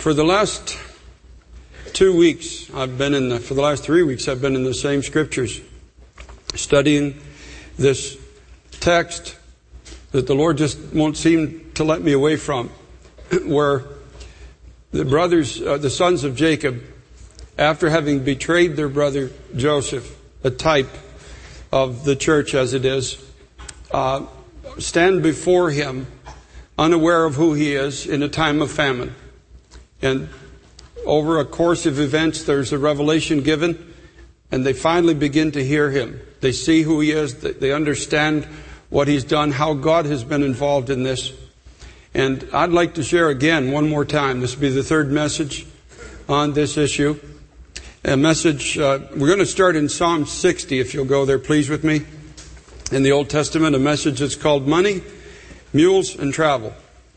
For the last 2 weeks, for the last 3 weeks, I've been in the same scriptures, studying this text that the Lord just won't seem to let me away from, where the sons of Jacob, after having betrayed their brother Joseph, a type of the church as it is, stand before him unaware of who he is in a time of famine. And over a course of events, there's a revelation given, and they finally begin to hear him. They see who he is. They understand what he's done, how God has been involved in this. And I'd like to share again one more time. This will be the third message on this issue. A message, we're going to start in Psalm 60, if you'll go there, please, with me. In the Old Testament, a message that's called Money, Mules, and Travel.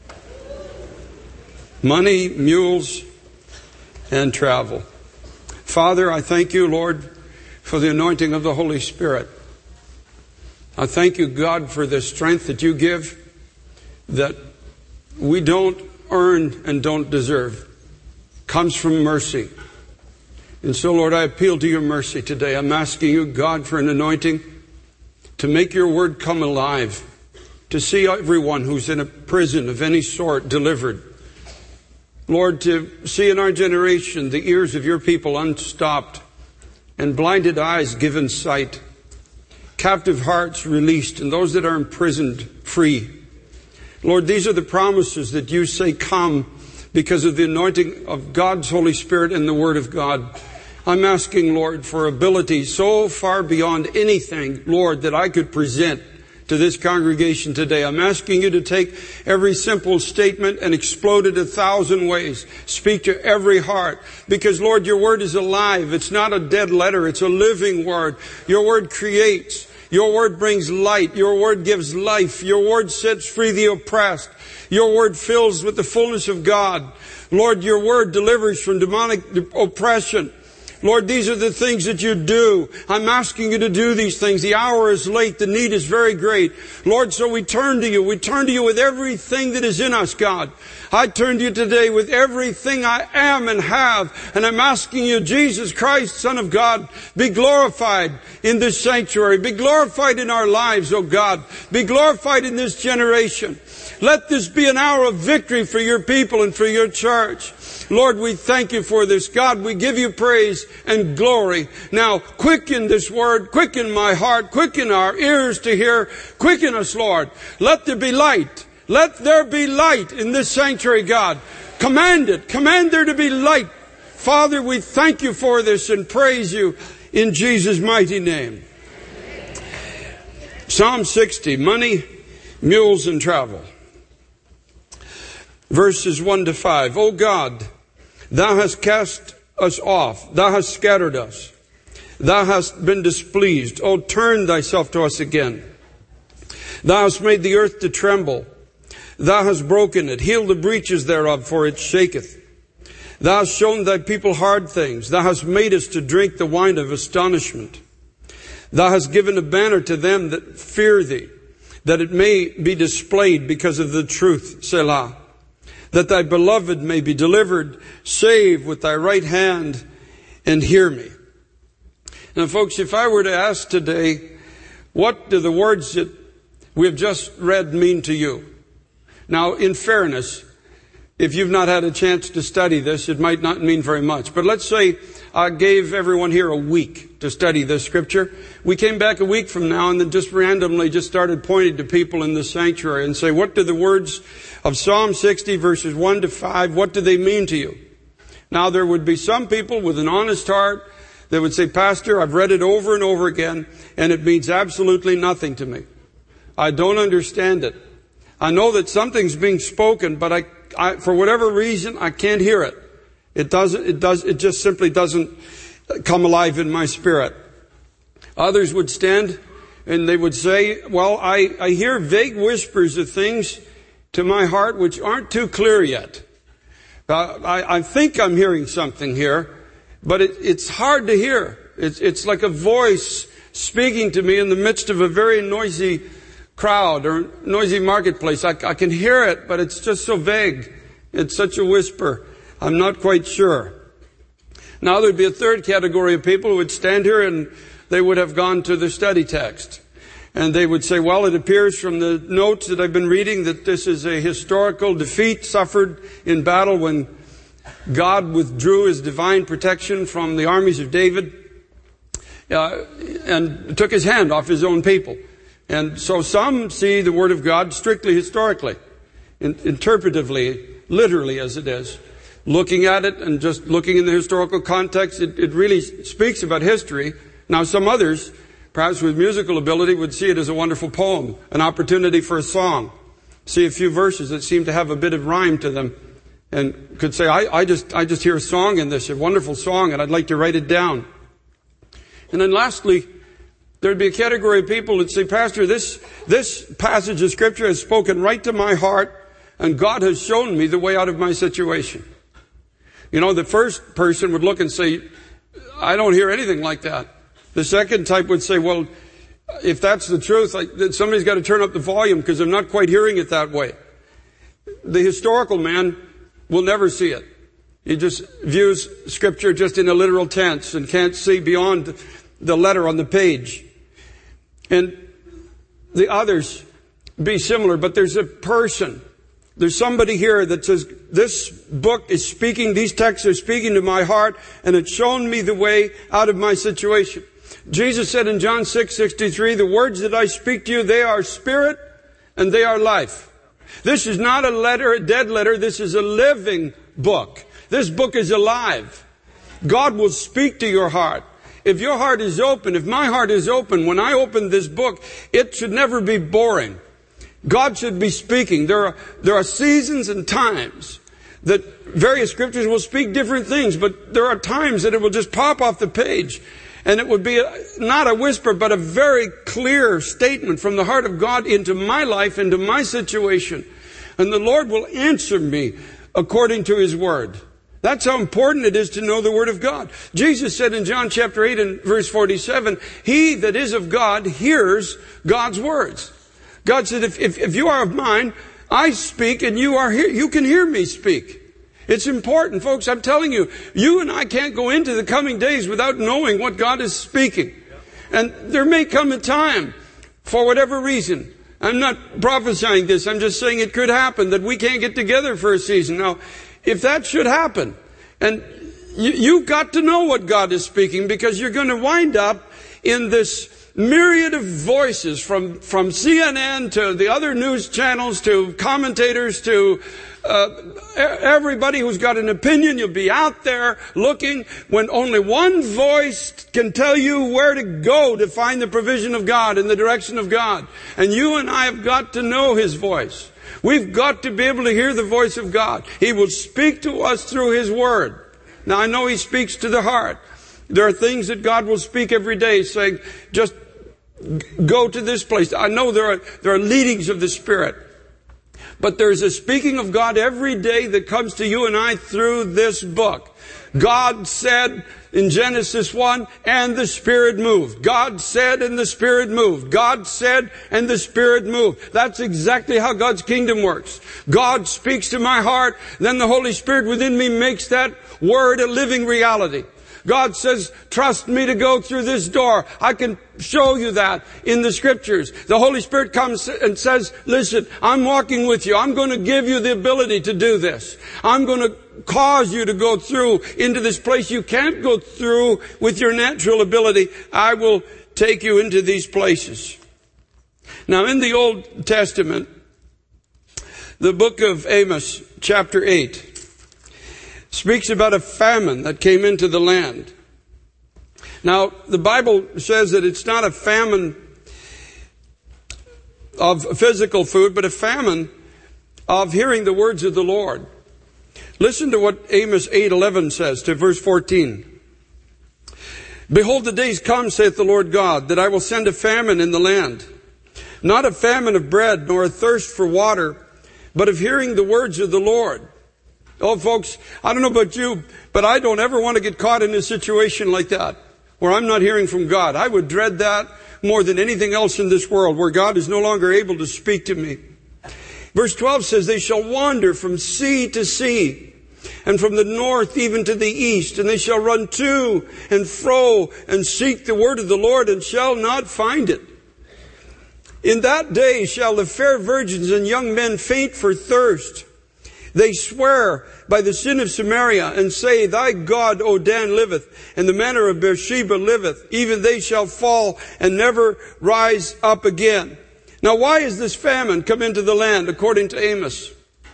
Money, mules, and travel. Father, I thank you, Lord, for the anointing of the Holy Spirit. I thank you, God, for the strength that you give that we don't earn and don't deserve. It comes from mercy. And so, Lord, I appeal to your mercy today. I'm asking you, God, for an anointing to make your word come alive, to see everyone who's in a prison of any sort delivered. Lord, to see in our generation the ears of your people unstopped and blinded eyes given sight, captive hearts released, and those that are imprisoned free. Lord, these are the promises that you say come because of the anointing of God's Holy Spirit and the Word of God. I'm asking, Lord, for ability so far beyond anything, Lord, that I could present to this congregation today. I'm asking you to take every simple statement and explode it 1,000 ways. Speak to every heart. Because, Lord, your word is alive. It's not a dead letter. It's a living word. Your word creates. Your word brings light. Your word gives life. Your word sets free the oppressed. Your word fills with the fullness of God. Lord, your word delivers from demonic oppression. Lord, these are the things that you do. I'm asking you to do these things. The hour is late. The need is very great. Lord, so we turn to you. We turn to you with everything that is in us, God. I turn to you today with everything I am and have. And I'm asking you, Jesus Christ, Son of God, be glorified in this sanctuary. Be glorified in our lives, oh God. Be glorified in this generation. Let this be an hour of victory for your people and for your church. Lord, we thank you for this. God, we give you praise and glory. Now, quicken this word, quicken my heart, quicken our ears to hear, quicken us, Lord. Let there be light. Let there be light in this sanctuary, God. Command it. Command there to be light. Father, we thank you for this and praise you in Jesus' mighty name. Psalm 60, money, mules, and travel. Verses 1 to 5. O God, thou hast cast us off. Thou hast scattered us. Thou hast been displeased. O turn thyself to us again. Thou hast made the earth to tremble. Thou hast broken it. Heal the breaches thereof, for it shaketh. Thou hast shown thy people hard things. Thou hast made us to drink the wine of astonishment. Thou hast given a banner to them that fear thee, that it may be displayed because of the truth. Selah. That thy beloved may be delivered. Save with thy right hand and hear me. Now, folks, if I were to ask today, what do the words that we have just read mean to you? Now, in fairness, if you've not had a chance to study this, it might not mean very much. But let's say I gave everyone here a week to study this scripture. We came back a week from now and then just randomly just started pointing to people in the sanctuary and say, what do the words of Psalm 60 verses 1 to 5, what do they mean to you? Now, there would be some people with an honest heart that would say, Pastor, I've read it over and over again and it means absolutely nothing to me. I don't understand it. I know that something's being spoken, but I for whatever reason, I can't hear it. It just simply doesn't come alive in my spirit. Others would stand and they would say, well, I hear vague whispers of things to my heart which aren't too clear yet. I think I'm hearing something here, but it's hard to hear. It's like a voice speaking to me in the midst of a very noisy crowd or noisy marketplace. I can hear it, but it's just so vague. It's such a whisper. I'm not quite sure. Now there'd be a third category of people who would stand here and they would have gone to the study text. And they would say, well, it appears from the notes that I've been reading that this is a historical defeat suffered in battle when God withdrew his divine protection from the armies of David and took his hand off his own people. And so some see the Word of God strictly historically, interpretively, literally as it is. Looking at it and just looking in the historical context, it really speaks about history. Now some others, perhaps with musical ability, would see it as a wonderful poem, an opportunity for a song. See a few verses that seem to have a bit of rhyme to them and could say, I just hear a song in this, a wonderful song, and I'd like to write it down. And then lastly, there'd be a category of people that say, Pastor, this passage of Scripture has spoken right to my heart, and God has shown me the way out of my situation. You know, the first person would look and say, I don't hear anything like that. The second type would say, well, if that's the truth, somebody's got to turn up the volume because I'm not quite hearing it that way. The historical man will never see it. He just views Scripture just in a literal tense and can't see beyond the letter on the page. And the others be similar, but there's a person. There's somebody here that says, this book is speaking, these texts are speaking to my heart, and it's shown me the way out of my situation. Jesus said in John 6:63, the words that I speak to you, they are spirit and they are life. This is not a letter, a dead letter. This is a living book. This book is alive. God will speak to your heart. If your heart is open, if my heart is open, when I open this book, it should never be boring. God should be speaking. There are seasons and times that various scriptures will speak different things, but there are times that it will just pop off the page. And it would be not a whisper, but a very clear statement from the heart of God into my life, into my situation. And the Lord will answer me according to His Word. That's how important it is to know the Word of God. Jesus said in John chapter 8 and verse 47, he that is of God hears God's words. God said, if you are of mine, I speak and you are here. You can hear me speak. It's important, folks. I'm telling you, you and I can't go into the coming days without knowing what God is speaking. And there may come a time, for whatever reason, I'm not prophesying this, I'm just saying it could happen, that we can't get together for a season. Now, if that should happen, and you've got to know what God is speaking, because you're going to wind up in this myriad of voices from CNN to the other news channels to commentators to everybody who's got an opinion. You'll be out there looking when only one voice can tell you where to go to find the provision of God and the direction of God. And you and I have got to know His voice. We've got to be able to hear the voice of God. He will speak to us through His Word. Now I know He speaks to the heart. There are things that God will speak every day saying, just go to this place. I know there are leadings of the Spirit. But there's a speaking of God every day that comes to you and I through this book. God said in Genesis 1, and the Spirit moved. God said and the Spirit moved. God said and the Spirit moved. That's exactly how God's kingdom works. God speaks to my heart, then the Holy Spirit within me makes that word a living reality. God says, trust me to go through this door. I can show you that in the Scriptures. The Holy Spirit comes and says, listen, I'm walking with you. I'm going to give you the ability to do this. I'm going to cause you to go through into this place you can't go through with your natural ability. I will take you into these places. Now, in the Old Testament, the book of Amos, chapter 8, speaks about a famine that came into the land. Now, the Bible says that it's not a famine of physical food, but a famine of hearing the words of the Lord. Listen to what Amos 8:11 says to verse 14. Behold, the days come, saith the Lord God, that I will send a famine in the land. Not a famine of bread, nor a thirst for water, but of hearing the words of the Lord. Oh, folks, I don't know about you, but I don't ever want to get caught in a situation like that, where I'm not hearing from God. I would dread that more than anything else in this world, where God is no longer able to speak to me. Verse 12 says, they shall wander from sea to sea, and from the north even to the east. And they shall run to and fro and seek the word of the Lord and shall not find it. In that day shall the fair virgins and young men faint for thirst. They swear by the sin of Samaria and say, Thy God, O Dan, liveth, and the manor of Beersheba liveth. Even they shall fall and never rise up again. Now why is this famine come into the land according to Amos?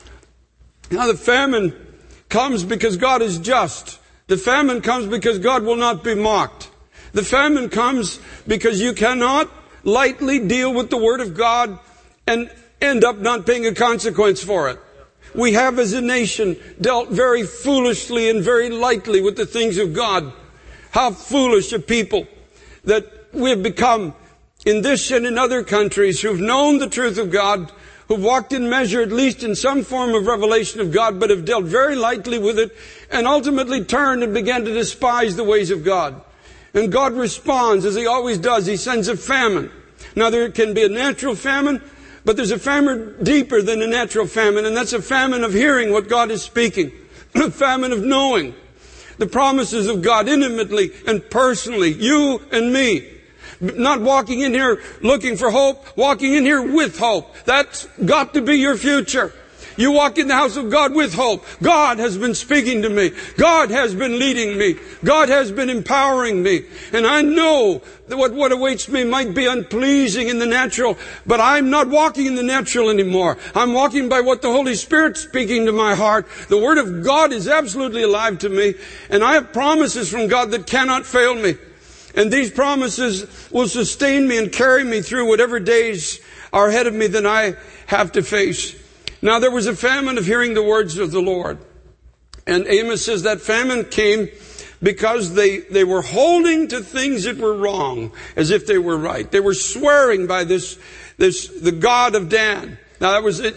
Now the famine comes because God is just. The famine comes because God will not be mocked. The famine comes because you cannot lightly deal with the Word of God and end up not paying a consequence for it. We have as a nation dealt very foolishly and very lightly with the things of God. How foolish a people that we have become in this and in other countries who've known the truth of God, who've walked in measure, at least in some form of revelation of God, but have dealt very lightly with it and ultimately turned and began to despise the ways of God. And God responds, as He always does. He sends a famine. Now there can be a natural famine, but there's a famine deeper than a natural famine, and that's a famine of hearing what God is speaking. A famine of knowing the promises of God intimately and personally, you and me. Not walking in here looking for hope, walking in here with hope. That's got to be your future. You walk in the house of God with hope. God has been speaking to me. God has been leading me. God has been empowering me. And I know that what awaits me might be unpleasing in the natural, but I'm not walking in the natural anymore. I'm walking by what the Holy Spirit's speaking to my heart. The Word of God is absolutely alive to me, and I have promises from God that cannot fail me. And these promises will sustain me and carry me through whatever days are ahead of me that I have to face. Now there was a famine of hearing the words of the Lord. And Amos says that famine came because they were holding to things that were wrong as if they were right. They were swearing by the God of Dan. Now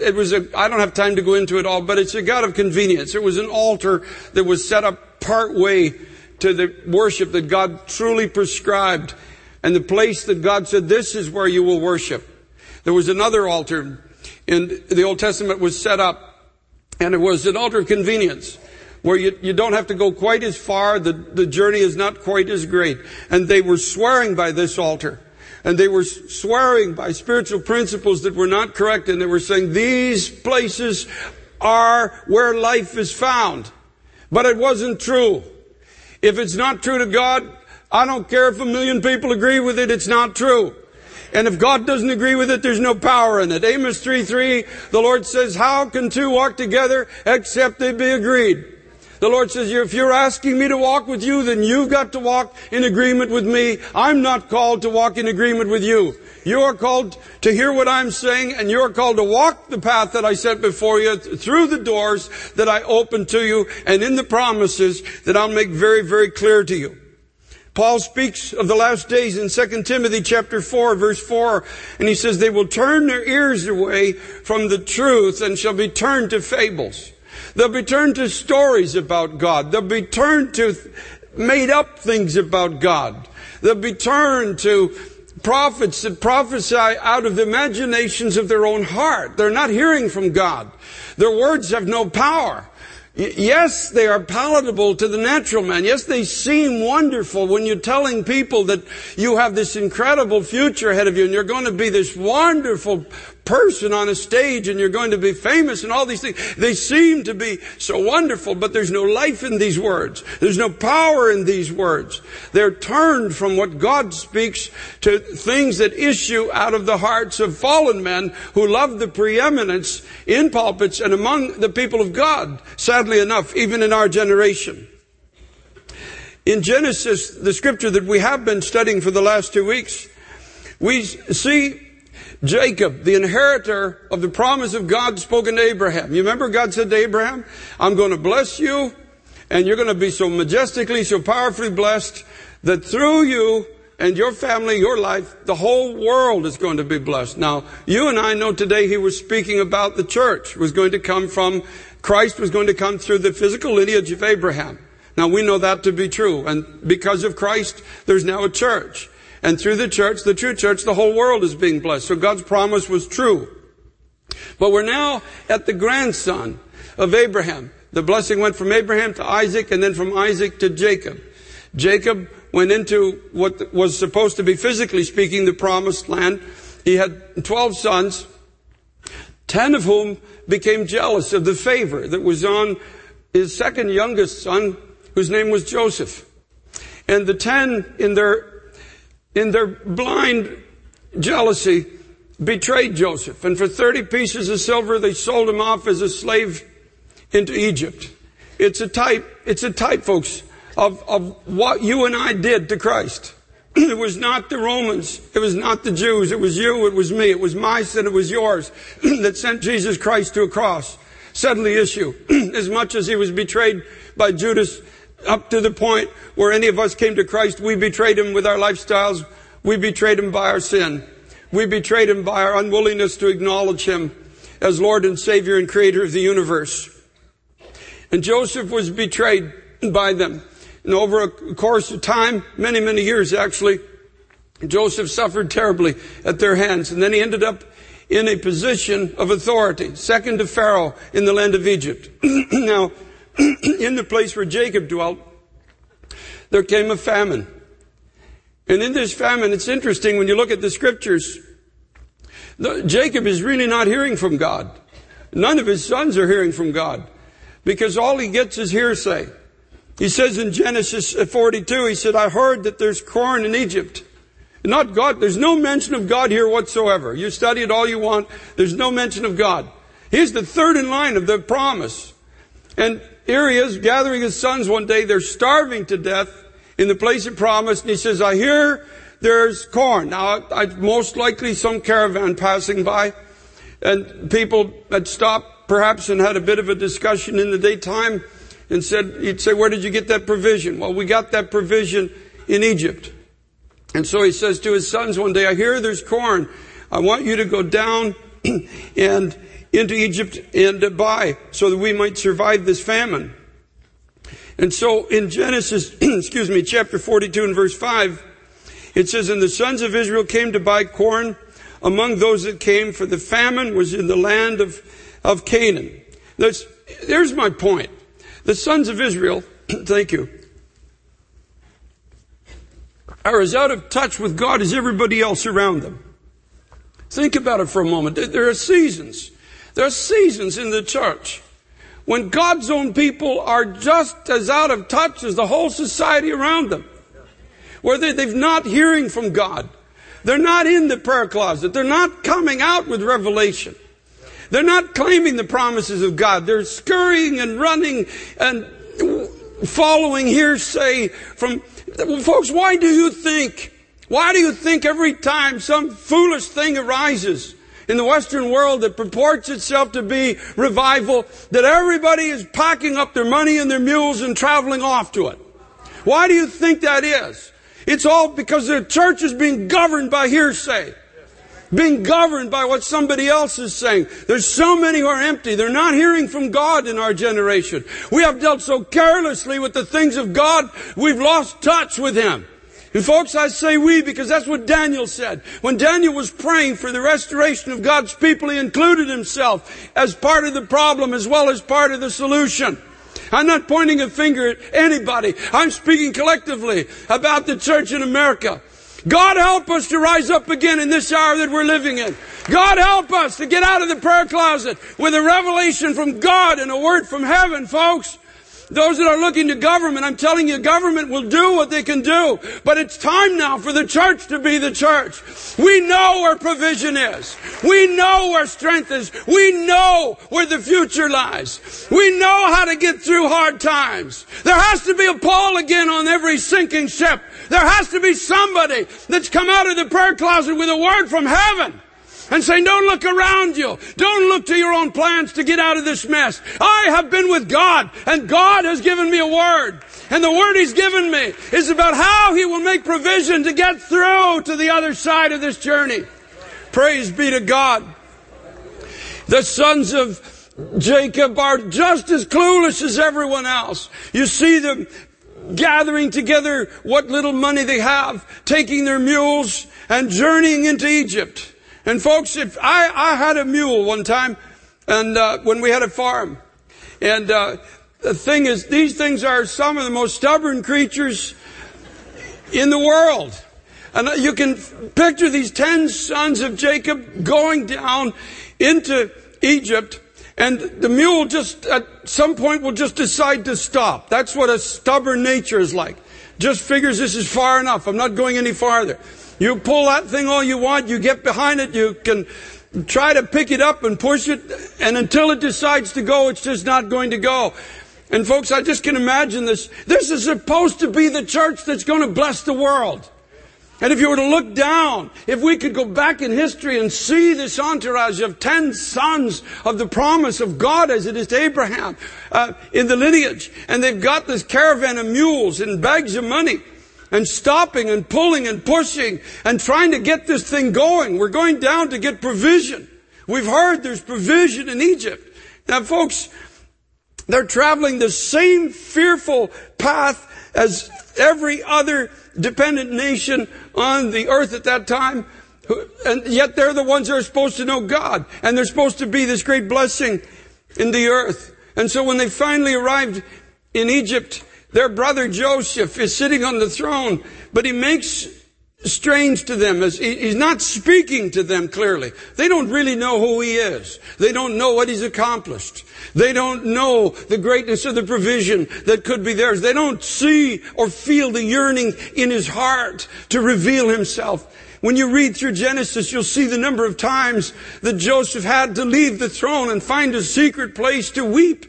I don't have time to go into it all, but it's a God of convenience. It was an altar that was set up part way to the worship that God truly prescribed, and the place that God said, this is where you will worship. There was another altar in the Old Testament was set up, and it was an altar of convenience, where you don't have to go quite as far, the journey is not quite as great. And they were swearing by this altar, and they were swearing by spiritual principles that were not correct, and they were saying, these places are where life is found. But it wasn't true. If it's not true to God, I don't care if 1 million people agree with it, it's not true. And if God doesn't agree with it, there's no power in it. Amos 3:3, the Lord says, how can two walk together except they be agreed? The Lord says, if you're asking me to walk with you, then you've got to walk in agreement with me. I'm not called to walk in agreement with you. You are called to hear what I'm saying, and you are called to walk the path that I set before you, through the doors that I open to you, and in the promises that I'll make very, very clear to you. Paul speaks of the last days in 2 Timothy chapter 4, verse 4, and he says, they will turn their ears away from the truth and shall be turned to fables. They'll be turned to stories about God. They'll be turned to made up things about God. They'll be turned to prophets that prophesy out of the imaginations of their own heart. They're not hearing from God. Their words have no power. Yes, they are palatable to the natural man. Yes, they seem wonderful when you're telling people that you have this incredible future ahead of you and you're going to be this wonderful person on a stage and you're going to be famous and all these things. They seem to be so wonderful, but there's no life in these words. There's no power in these words. They're turned from what God speaks to things that issue out of the hearts of fallen men who love the preeminence in pulpits and among the people of God. Sadly enough, even in our generation. In Genesis, the scripture that we have been studying for the last 2 weeks, we see Jacob, the inheritor of the promise of God spoken to Abraham. You remember God said to Abraham, I'm going to bless you, and you're going to be so majestically, so powerfully blessed that through you and your family, your life, the whole world is going to be blessed. Now, you and I know today he was speaking about the church was going to come from, Christ was going to come through the physical lineage of Abraham. Now, we know that to be true, and because of Christ, there's now a church. And through the church, the true church, the whole world is being blessed. So God's promise was true. But we're now at the grandson of Abraham, The blessing went from Abraham to Isaac, and then from Isaac to Jacob. Jacob went into what was supposed to be, physically speaking, the promised land. He had 12 sons, 10 of whom became jealous of the favor that was on his second youngest son, whose name was Joseph. And the 10, in their blind jealousy, betrayed Joseph. And for 30 pieces of silver, they sold him off as a slave into Egypt. It's a type, folks, of what you and I did to Christ. It was not the Romans. It was not the Jews. It was you. It was me. It was my sin. It was yours that sent Jesus Christ to a cross. Settled the issue. As much as he was betrayed by Judas, up to the point where any of us came to Christ, we betrayed him with our lifestyles. We betrayed him by our sin. We betrayed him by our unwillingness to acknowledge him as Lord and Savior and Creator of the universe. And Joseph was betrayed by them. And over a course of time, many, many years actually, Joseph suffered terribly at their hands. And then he ended up in a position of authority, second to Pharaoh in the land of Egypt. Now, in the place where Jacob dwelt, there came a famine. And in this famine, it's interesting when you look at the scriptures, Jacob is really not hearing from God. None of his sons are hearing from God, because all he gets is hearsay. He says in Genesis 42, he said, I heard that there's corn in Egypt. Not God. There's no mention of God here whatsoever. You study it all you want. There's no mention of God. He's the third in line of the promise. And here he is gathering his sons one day. They're starving to death in the place of promise. And he says, I hear there's corn. Now, most likely some caravan passing by. And people had stopped perhaps and had a bit of a discussion in the daytime. And he'd say, where did you get that provision? Well, we got that provision in Egypt. And so he says to his sons one day, I hear there's corn. I want you to go down and into Egypt and buy so that we might survive this famine. And so in Genesis, chapter 42 and verse 5, it says, and the sons of Israel came to buy corn among those that came, for the famine was in the land of Canaan. There's my point. The sons of Israel, thank you, are as out of touch with God as everybody else around them. Think about it for a moment. There are seasons. There are seasons in the church when God's own people are just as out of touch as the whole society around them. Where they're not hearing from God. They're not in the prayer closet. They're not coming out with revelation. They're not claiming the promises of God. They're scurrying and running and following hearsay from... Folks, why do you think every time some foolish thing arises in the Western world that purports itself to be revival, that everybody is packing up their money and their mules and traveling off to it? Why do you think that is? It's all because the church is being governed by hearsay. Being governed by what somebody else is saying. There's so many who are empty. They're not hearing from God in our generation. We have dealt so carelessly with the things of God, we've lost touch with Him. And folks, I say we because that's what Daniel said. When Daniel was praying for the restoration of God's people, he included himself as part of the problem as well as part of the solution. I'm not pointing a finger at anybody. I'm speaking collectively about the church in America. God help us to rise up again in this hour that we're living in. God help us to get out of the prayer closet with a revelation from God and a word from heaven, folks. Those that are looking to government, I'm telling you, government will do what they can do. But it's time now for the church to be the church. We know where provision is. We know where strength is. We know where the future lies. We know how to get through hard times. There has to be a Paul again on every sinking ship. There has to be somebody that's come out of the prayer closet with a word from heaven. And say, don't look around you. Don't look to your own plans to get out of this mess. I have been with God, and God has given me a word. And the word He's given me is about how He will make provision to get through to the other side of this journey. Praise be to God. The sons of Jacob are just as clueless as everyone else. You see them gathering together what little money they have, taking their mules and journeying into Egypt. And folks, if I had a mule one time, and when we had a farm, and the thing is, these things are some of the most stubborn creatures in the world. And you can picture these 10 sons of Jacob going down into Egypt, and the mule just at some point will just decide to stop. That's what a stubborn nature is like. Just figures this is far enough. I'm not going any farther. You pull that thing all you want. You get behind it. You can try to pick it up and push it. And until it decides to go, it's just not going to go. And folks, I just can imagine this. This is supposed to be the church that's going to bless the world. And if you were to look down, if we could go back in history and see this entourage of 10 sons of the promise of God as it is to Abraham in the lineage, and they've got this caravan of mules and bags of money, and stopping and pulling and pushing and trying to get this thing going. We're going down to get provision. We've heard there's provision in Egypt. Now, folks, they're traveling the same fearful path as every other dependent nation on the earth at that time. And yet they're the ones that are supposed to know God. And they're supposed to be this great blessing in the earth. And so when they finally arrived in Egypt, their brother Joseph is sitting on the throne, but he makes strange to them as he's not speaking to them clearly. They don't really know who he is. They don't know what he's accomplished. They don't know the greatness of the provision that could be theirs. They don't see or feel the yearning in his heart to reveal himself. When you read through Genesis, you'll see the number of times that Joseph had to leave the throne and find a secret place to weep.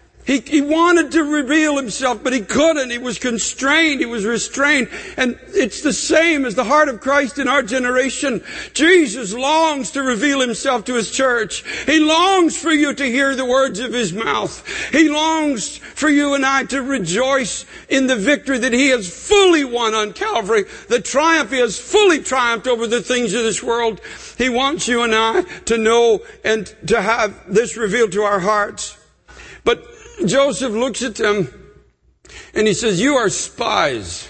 He wanted to reveal himself, but he couldn't. He was constrained. He was restrained. And it's the same as the heart of Christ in our generation. Jesus longs to reveal himself to his church. He longs for you to hear the words of his mouth. He longs for you and I to rejoice in the victory that he has fully won on Calvary. The triumph he has fully triumphed over the things of this world. He wants you and I to know and to have this revealed to our hearts. But Joseph looks at them and he says, you are spies.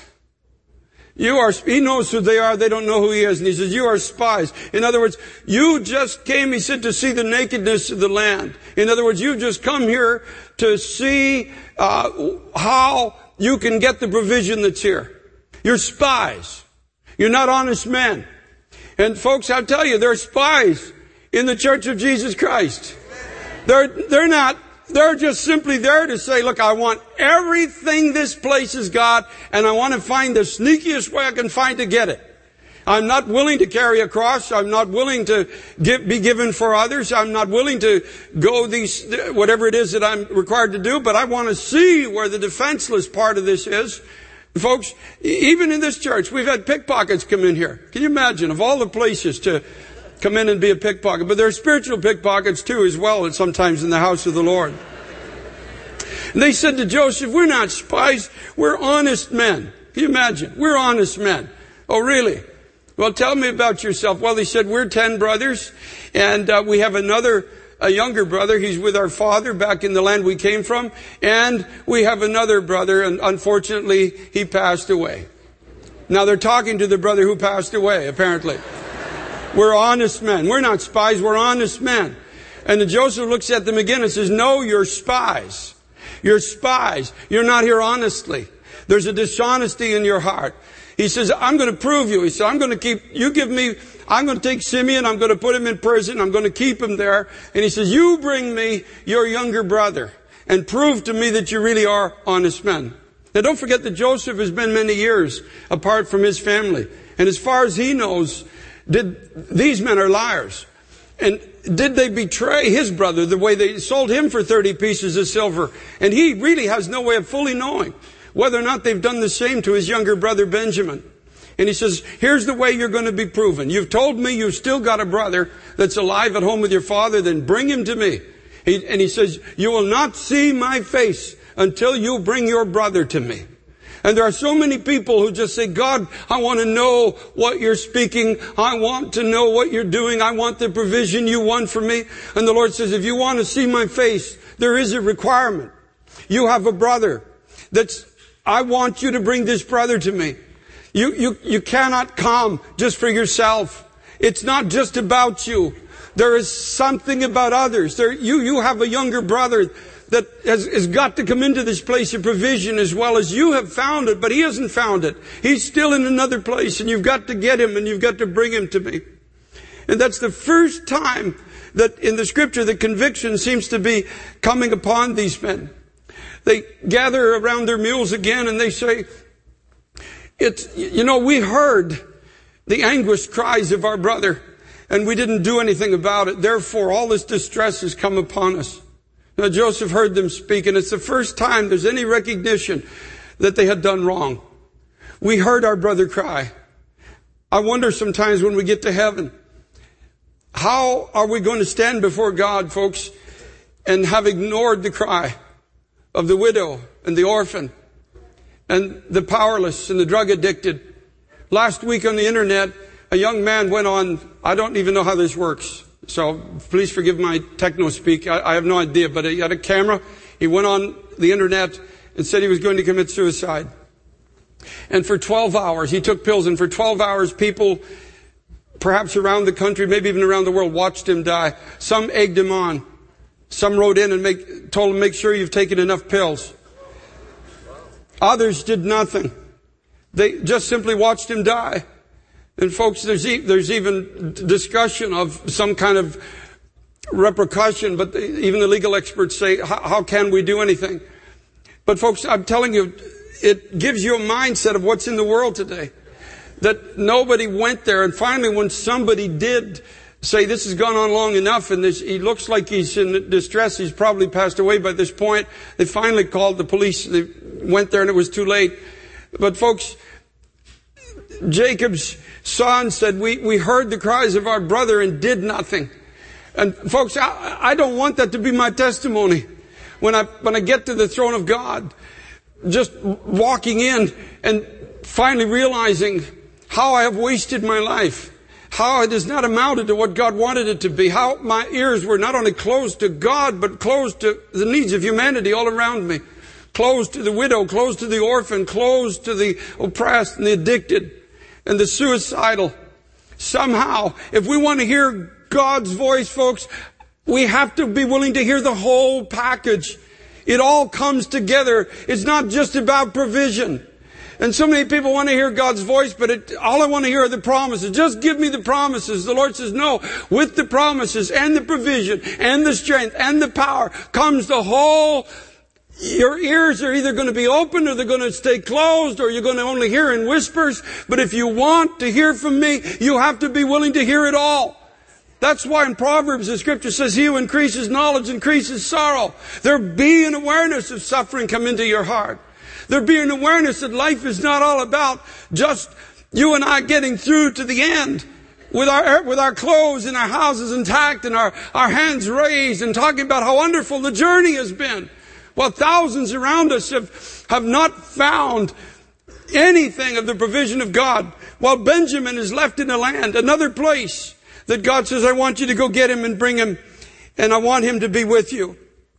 He knows who they are. They don't know who he is. And he says, you are spies. In other words, you just came, he said, to see the nakedness of the land. In other words, you've just come here to see how you can get the provision that's here. You're spies. You're not honest men. And folks, I'll tell you, there are spies in the Church of Jesus Christ. They're just simply there to say, look, I want everything this place has got, and I want to find the sneakiest way I can find to get it. I'm not willing to carry a cross. I'm not willing to be given for others. I'm not willing to go whatever it is that I'm required to do, but I want to see where the defenseless part of this is. Folks, even in this church, we've had pickpockets come in here. Can you imagine, of all the places to come in and be a pickpocket? But there are spiritual pickpockets too as well, and sometimes in the house of the Lord. And they said to Joseph, we're not spies, we're honest men. Can you imagine? We're honest men. Oh, really? Well, tell me about yourself. Well, he said, we're 10 brothers, and we have a younger brother. He's with our father back in the land we came from. And we have another brother, and unfortunately, he passed away. Now they're talking to the brother who passed away, apparently. We're honest men. We're not spies. We're honest men. And then Joseph looks at them again and says, no, you're spies. You're spies. You're not here honestly. There's a dishonesty in your heart. He says, I'm going to prove you. He said, I'm going to take Simeon. I'm going to put him in prison. I'm going to keep him there. And he says, you bring me your younger brother and prove to me that you really are honest men. Now don't forget that Joseph has been many years apart from his family. And as far as he knows, these men are liars. And did they betray his brother the way they sold him for 30 pieces of silver? And he really has no way of fully knowing whether or not they've done the same to his younger brother Benjamin. And he says, here's the way you're going to be proven. You've told me you've still got a brother that's alive at home with your father, then bring him to me. And he says, you will not see my face until you bring your brother to me. And there are so many people who just say, God, I want to know what you're speaking. I want to know what you're doing. I want the provision you want for me. And the Lord says, if you want to see my face, there is a requirement. You have a brother I want you to bring this brother to me. You cannot come just for yourself. It's not just about you. There is something about others. You have a younger brother that has got to come into this place of provision as well as you have found it, but he hasn't found it. He's still in another place, and you've got to get him, and you've got to bring him to me. And that's the first time that in the scripture the conviction seems to be coming upon these men. They gather around their mules again and they say, we heard the anguished cries of our brother and we didn't do anything about it. Therefore, all this distress has come upon us. Now, Joseph heard them speak, and it's the first time there's any recognition that they had done wrong. We heard our brother cry. I wonder sometimes when we get to heaven, how are we going to stand before God, folks, and have ignored the cry of the widow and the orphan and the powerless and the drug addicted? Last week on the internet, a young man went on, I don't even know how this works, so please forgive my techno speak. I have no idea, but he had a camera. He went on the internet and said he was going to commit suicide. And for 12 hours, he took pills, and for 12 hours, people perhaps around the country, maybe even around the world, watched him die. Some egged him on. Some wrote in and told him, make sure you've taken enough pills. Others did nothing. They just simply watched him die. And folks, there's even discussion of some kind of repercussion, but even the legal experts say, how can we do anything? But folks, I'm telling you, it gives you a mindset of what's in the world today. That nobody went there, and finally when somebody did say this has gone on long enough and he looks like he's in distress, he's probably passed away by this point, they finally called the police. They went there and it was too late. But folks, Jacob's son said, we heard the cries of our brother and did nothing. And folks, I don't want that to be my testimony when I get to the throne of God. Just walking in and finally realizing how I have wasted my life, how it has not amounted to what God wanted it to be, how my ears were not only closed to God, but closed to the needs of humanity all around me, closed to the widow, closed to the orphan, closed to the oppressed and the addicted and the suicidal. Somehow, if we want to hear God's voice, folks, we have to be willing to hear the whole package. It all comes together. It's not just about provision. And so many people want to hear God's voice, but all I want to hear are the promises. Just give me the promises. The Lord says, no, with the promises and the provision and the strength and the power comes the whole. Your ears are either going to be open or they're going to stay closed, or you're going to only hear in whispers. But if you want to hear from me, you have to be willing to hear it all. That's why in Proverbs the scripture says, he who increases knowledge increases sorrow. There be an awareness of suffering come into your heart. There be an awareness that life is not all about just you and I getting through to the end with our clothes and our houses intact and our hands raised and talking about how wonderful the journey has been. While thousands around us have not found anything of the provision of God. While Benjamin is left in a land, another place that God says, I want you to go get him and bring him, and I want him to be with you.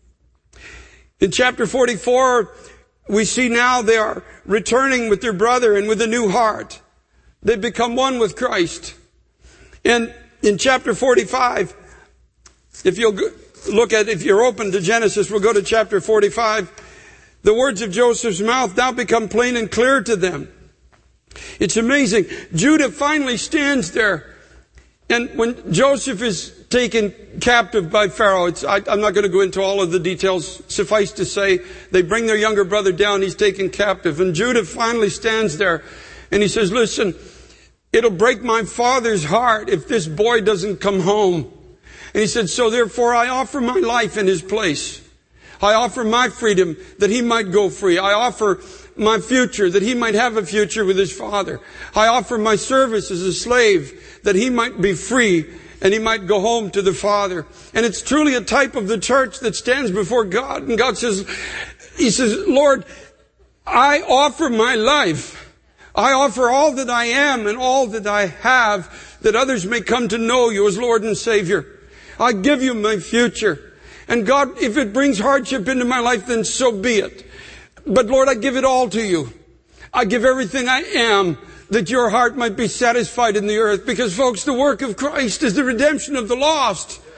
In chapter 44, we see now they are returning with their brother and with a new heart. They've become one with Christ. And in chapter 45, if you're open to Genesis, we'll go to chapter 45. The words of Joseph's mouth now become plain and clear to them. It's amazing. Judah finally stands there. And when Joseph is taken captive by Pharaoh, I'm not going to go into all of the details. Suffice to say, they bring their younger brother down. He's taken captive. And Judah finally stands there. And he says, listen, it'll break my father's heart if this boy doesn't come home. And he said, so therefore I offer my life in his place. I offer my freedom that he might go free. I offer my future that he might have a future with his father. I offer my service as a slave that he might be free and he might go home to the Father. And it's truly a type of the church that stands before God. And God says, he says, Lord, I offer my life. I offer all that I am and all that I have, that others may come to know you as Lord and Savior. I give you my future. And God, if it brings hardship into my life, then so be it. But Lord, I give it all to you. I give everything I am, that your heart might be satisfied in the earth. Because folks, the work of Christ is the redemption of the lost.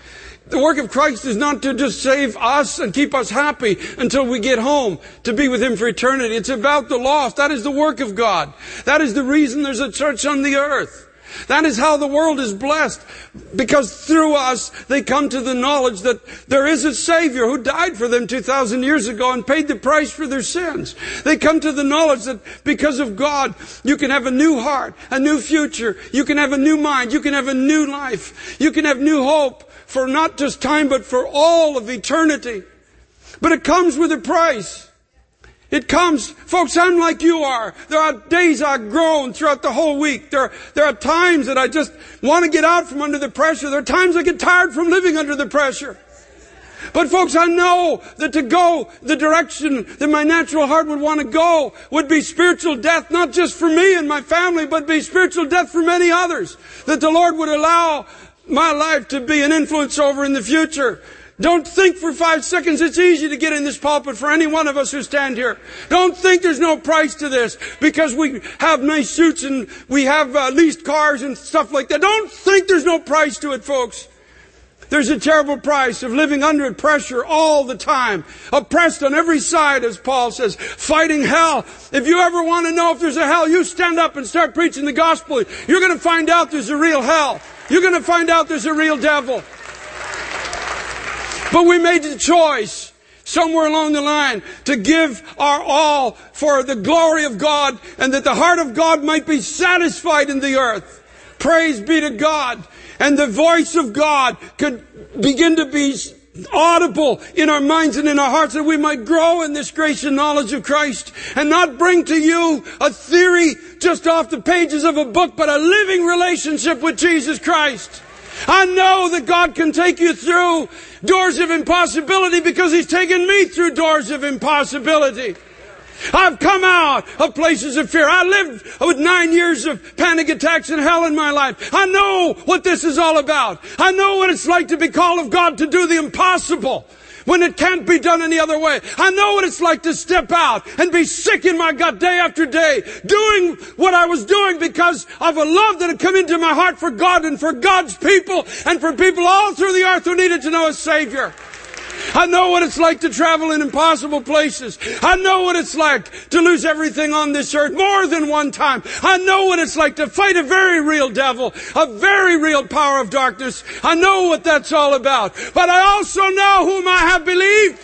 The work of Christ is not to just save us and keep us happy until we get home to be with Him for eternity. It's about the lost. That is the work of God. That is the reason there's a church on the earth. That is how the world is blessed, because through us they come to the knowledge that there is a Savior who died for them 2,000 years ago and paid the price for their sins. They come to the knowledge that because of God, you can have a new heart, a new future. You can have a new mind. You can have a new life. You can have new hope for not just time, but for all of eternity. But it comes with a price. It comes, folks, I'm like you are. There are days I've grown throughout the whole week. There are times that I just want to get out from under the pressure. There are times I get tired from living under the pressure. But folks, I know that to go the direction that my natural heart would want to go would be spiritual death, not just for me and my family, but be spiritual death for many others. That the Lord would allow my life to be an influence over in the future. Don't think for 5 seconds it's easy to get in this pulpit for any one of us who stand here. Don't think there's no price to this because we have nice suits and we have leased cars and stuff like that. Don't think there's no price to it, folks. There's a terrible price of living under pressure all the time. Oppressed on every side, as Paul says. Fighting hell. If you ever want to know if there's a hell, you stand up and start preaching the gospel. You're going to find out there's a real hell. You're going to find out there's a real devil. But we made the choice somewhere along the line to give our all for the glory of God and that the heart of God might be satisfied in the earth. Praise be to God. And the voice of God could begin to be audible in our minds and in our hearts, that we might grow in this grace and knowledge of Christ and not bring to you a theory just off the pages of a book, but a living relationship with Jesus Christ. I know that God can take you through doors of impossibility because He's taken me through doors of impossibility. I've come out of places of fear. I lived with 9 years of panic attacks and hell in my life. I know what this is all about. I know what it's like to be called of God to do the impossible when it can't be done any other way. I know what it's like to step out and be sick in my gut day after day, doing what I was doing because of a love that had come into my heart for God and for God's people and for people all through the earth who needed to know a Savior. I know what it's like to travel in impossible places. I know what it's like to lose everything on this earth more than one time. I know what it's like to fight a very real devil, a very real power of darkness. I know what that's all about. But I also know whom I have believed.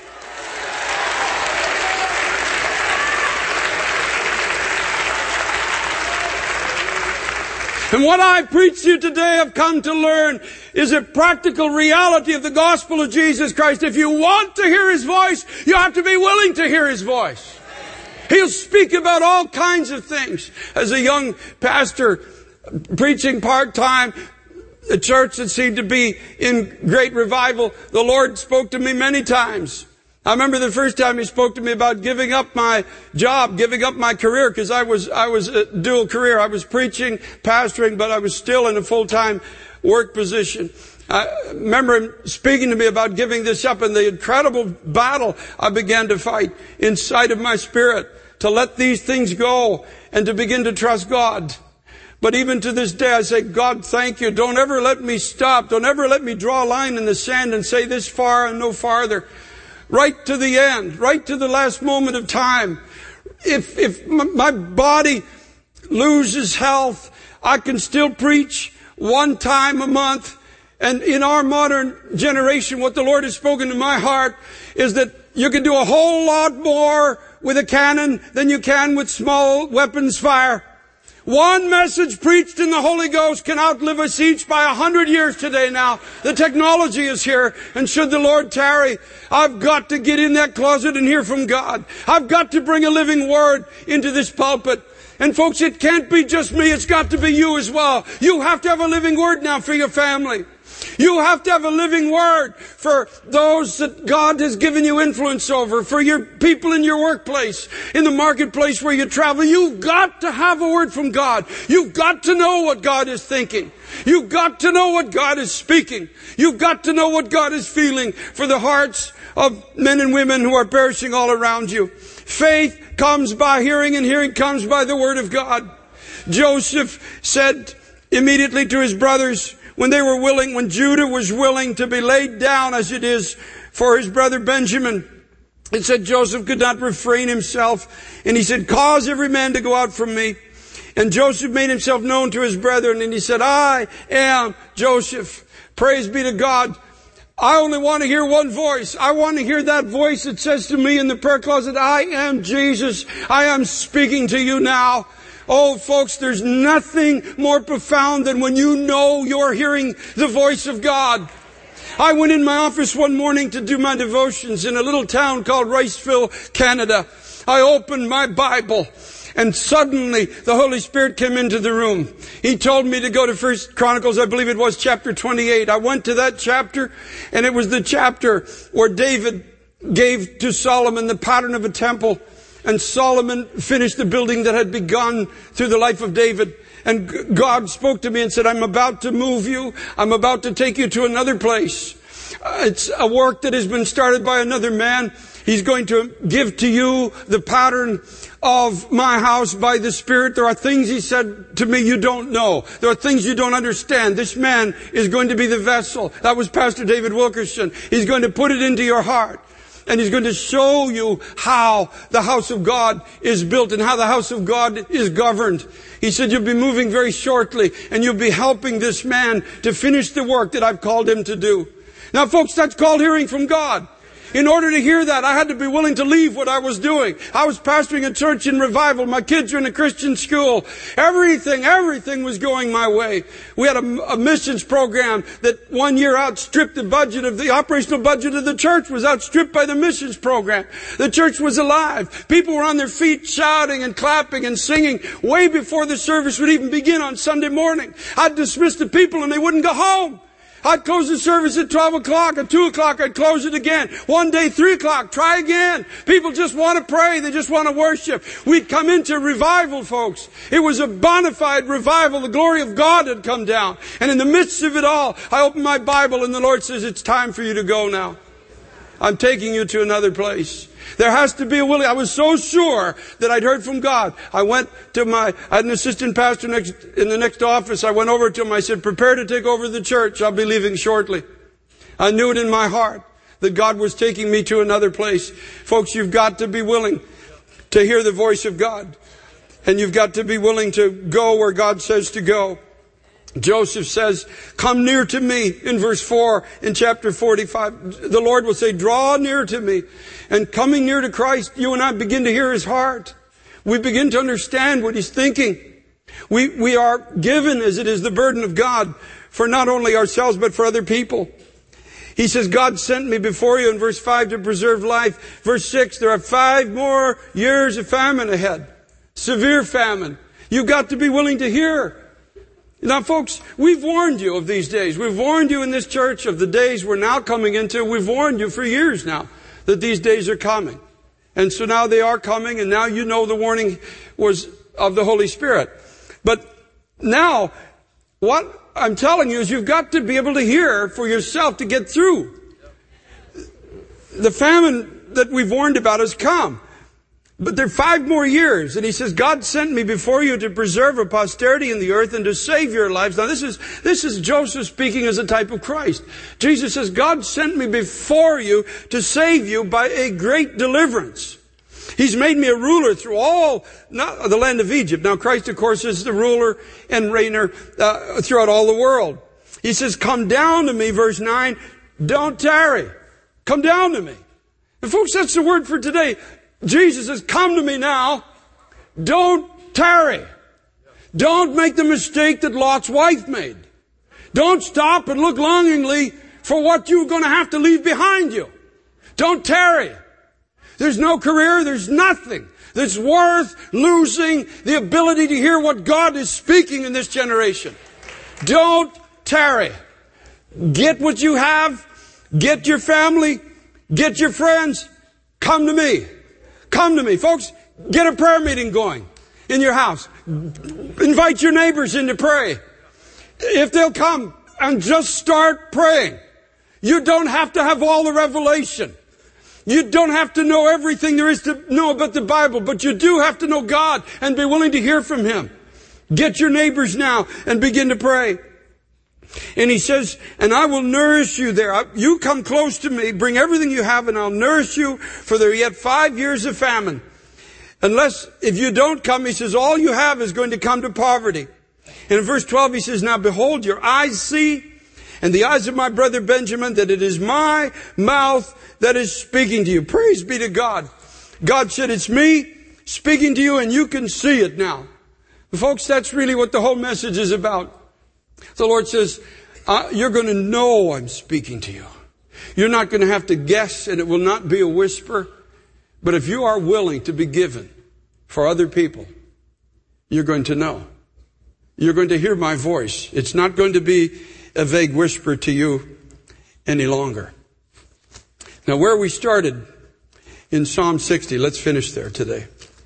And what I preach to you today, I've come to learn, is a practical reality of the gospel of Jesus Christ. If you want to hear His voice, you have to be willing to hear His voice. He'll speak about all kinds of things. As a young pastor preaching part-time, a church that seemed to be in great revival, the Lord spoke to me many times. I remember the first time He spoke to me about giving up my job, giving up my career, because I was a dual career. I was preaching, pastoring, but I was still in a full-time work position. I remember Him speaking to me about giving this up, and the incredible battle I began to fight inside of my spirit to let these things go and to begin to trust God. But even to this day, I say, God, thank you. Don't ever let me stop. Don't ever let me draw a line in the sand and say this far and no farther. Right to the end, right to the last moment of time. If my body loses health, I can still preach one time a month. And in our modern generation, what the Lord has spoken to my heart is that you can do a whole lot more with a cannon than you can with small weapons fire. One message preached in the Holy Ghost can outlive us each by 100 years today now. The technology is here, and should the Lord tarry, I've got to get in that closet and hear from God. I've got to bring a living word into this pulpit. And folks, it can't be just me, it's got to be you as well. You have to have a living word now for your family. You have to have a living word for those that God has given you influence over, for your people in your workplace, in the marketplace where you travel. You've got to have a word from God. You've got to know what God is thinking. You've got to know what God is speaking. You've got to know what God is feeling for the hearts of men and women who are perishing all around you. Faith comes by hearing, and hearing comes by the word of God. Joseph said immediately to his brothers, when Judah was willing to be laid down as it is for his brother Benjamin, it said Joseph could not refrain himself. And he said, cause every man to go out from me. And Joseph made himself known to his brethren. And he said, I am Joseph. Praise be to God. I only want to hear one voice. I want to hear that voice that says to me in the prayer closet, I am Jesus. I am speaking to you now. Oh, folks, there's nothing more profound than when you know you're hearing the voice of God. I went in my office one morning to do my devotions in a little town called Riceville, Canada. I opened my Bible and suddenly the Holy Spirit came into the room. He told me to go to 1 Chronicles, I believe it was chapter 28. I went to that chapter and it was the chapter where David gave to Solomon the pattern of a temple. And Solomon finished the building that had begun through the life of David. And God spoke to me and said, I'm about to move you. I'm about to take you to another place. It's a work that has been started by another man. He's going to give to you the pattern of my house by the Spirit. There are things, he said to me, you don't know. There are things you don't understand. This man is going to be the vessel. That was Pastor David Wilkerson. He's going to put it into your heart. And he's going to show you how the house of God is built and how the house of God is governed. He said, you'll be moving very shortly and you'll be helping this man to finish the work that I've called him to do. Now, folks, that's called hearing from God. In order to hear that, I had to be willing to leave what I was doing. I was pastoring a church in revival. My kids are in a Christian school. Everything was going my way. We had a missions program that one year outstripped the budget of the operational budget of the church was outstripped by the missions program. The church was alive. People were on their feet shouting and clapping and singing way before the service would even begin on Sunday morning. I'd dismiss the people and they wouldn't go home. I'd close the service at 12 o'clock. At 2 o'clock, I'd close it again. One day, 3 o'clock, try again. People just want to pray. They just want to worship. We'd come into revival, folks. It was a bona fide revival. The glory of God had come down. And in the midst of it all, I opened my Bible and the Lord says, it's time for you to go now. I'm taking you to another place. There has to be a willing. I was so sure that I'd heard from God. I had an assistant pastor in the next office. I went over to him. I said, prepare to take over the church. I'll be leaving shortly. I knew it in my heart that God was taking me to another place. Folks, you've got to be willing to hear the voice of God. And you've got to be willing to go where God says to go. Joseph says, come near to me in verse 4 in chapter 45. The Lord will say, draw near to me. And coming near to Christ, you and I begin to hear His heart. We begin to understand what He's thinking. We are given, as it is the burden of God, for not only ourselves, but for other people. He says, God sent me before you in verse 5 to preserve life. Verse 6, there are 5 more years of famine ahead. Severe famine. You've got to be willing to hear. Now, folks, we've warned you of these days. We've warned you in this church of the days we're now coming into. We've warned you for years now that these days are coming. And so now they are coming, and now you know the warning was of the Holy Spirit. But now, what I'm telling you is you've got to be able to hear for yourself to get through. The famine that we've warned about has come. But there are 5 more years. And he says, God sent me before you to preserve a posterity in the earth and to save your lives. Now this is Joseph speaking as a type of Christ. Jesus says, God sent me before you to save you by a great deliverance. He's made me a ruler through all the land of Egypt. Now Christ, of course, is the ruler and reigner throughout all the world. He says, come down to me, verse 9. Don't tarry. Come down to me. And folks, that's the word for today. Jesus says, come to me now. Don't tarry. Don't make the mistake that Lot's wife made. Don't stop and look longingly for what you're going to have to leave behind you. Don't tarry. There's no career. There's nothing that's worth losing the ability to hear what God is speaking in this generation. Don't tarry. Get what you have. Get your family. Get your friends. Come to me. Come to me. Folks, get a prayer meeting going in your house. Invite your neighbors in to pray. If they'll come and just start praying. You don't have to have all the revelation. You don't have to know everything there is to know about the Bible, but you do have to know God and be willing to hear from Him. Get your neighbors now and begin to pray. And he says, and I will nourish you there. You come close to me, bring everything you have, and I'll nourish you, for there are yet 5 years of famine. If you don't come, he says, all you have is going to come to poverty. And in verse 12 he says, now behold, your eyes see, and the eyes of my brother Benjamin, that it is my mouth that is speaking to you. Praise be to God. God said, it's me speaking to you, and you can see it now. Folks, that's really what the whole message is about. The Lord says, you're going to know I'm speaking to you. You're not going to have to guess, and it will not be a whisper. But if you are willing to be given for other people, you're going to know. You're going to hear my voice. It's not going to be a vague whisper to you any longer. Now, where we started in Psalm 60, let's finish there today.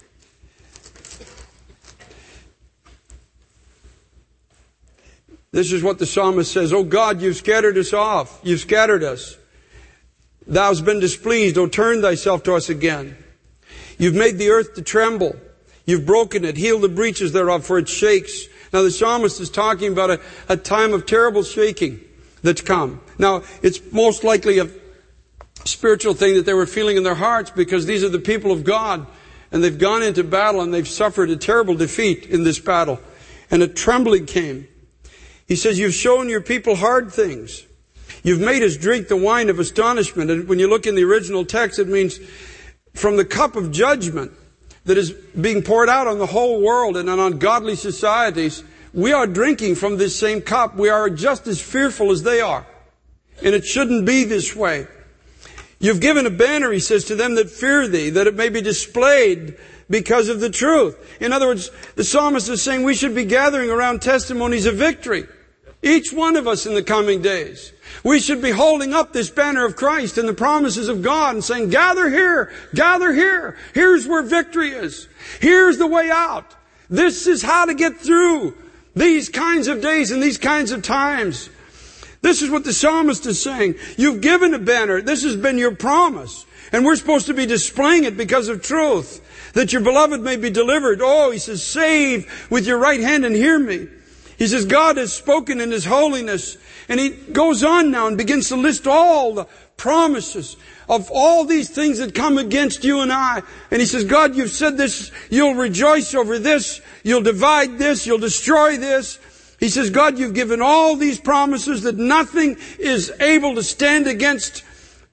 This is what the psalmist says. Oh God, you've scattered us off. You've scattered us. Thou hast been displeased. Oh, turn thyself to us again. You've made the earth to tremble. You've broken it. Heal the breaches thereof, for it shakes. Now the psalmist is talking about a time of terrible shaking that's come. Now, it's most likely a spiritual thing that they were feeling in their hearts, because these are the people of God, and they've gone into battle and they've suffered a terrible defeat in this battle. And a trembling came. He says, you've shown your people hard things. You've made us drink the wine of astonishment. And when you look in the original text, it means from the cup of judgment that is being poured out on the whole world and on ungodly societies. We are drinking from this same cup. We are just as fearful as they are. And it shouldn't be this way. You've given a banner, he says, to them that fear thee, that it may be displayed because of the truth. In other words, the psalmist is saying we should be gathering around testimonies of victory. Each one of us in the coming days. We should be holding up this banner of Christ and the promises of God and saying, gather here, gather here. Here's where victory is. Here's the way out. This is how to get through these kinds of days and these kinds of times. This is what the psalmist is saying. You've given a banner. This has been your promise. And we're supposed to be displaying it because of truth, that your beloved may be delivered. Oh, he says, save with your right hand and hear me. He says, God has spoken in His holiness. And he goes on now and begins to list all the promises of all these things that come against you and I. And he says, God, you've said this. You'll rejoice over this. You'll divide this. You'll destroy this. He says, God, you've given all these promises that nothing is able to stand against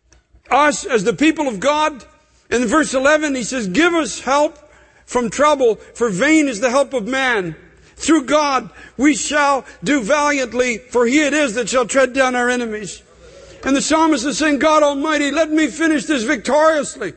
us as the people of God. And in verse 11, he says, give us help from trouble, for vain is the help of man. Through God we shall do valiantly, for He it is that shall tread down our enemies. And the psalmist is saying, God Almighty, let me finish this victoriously.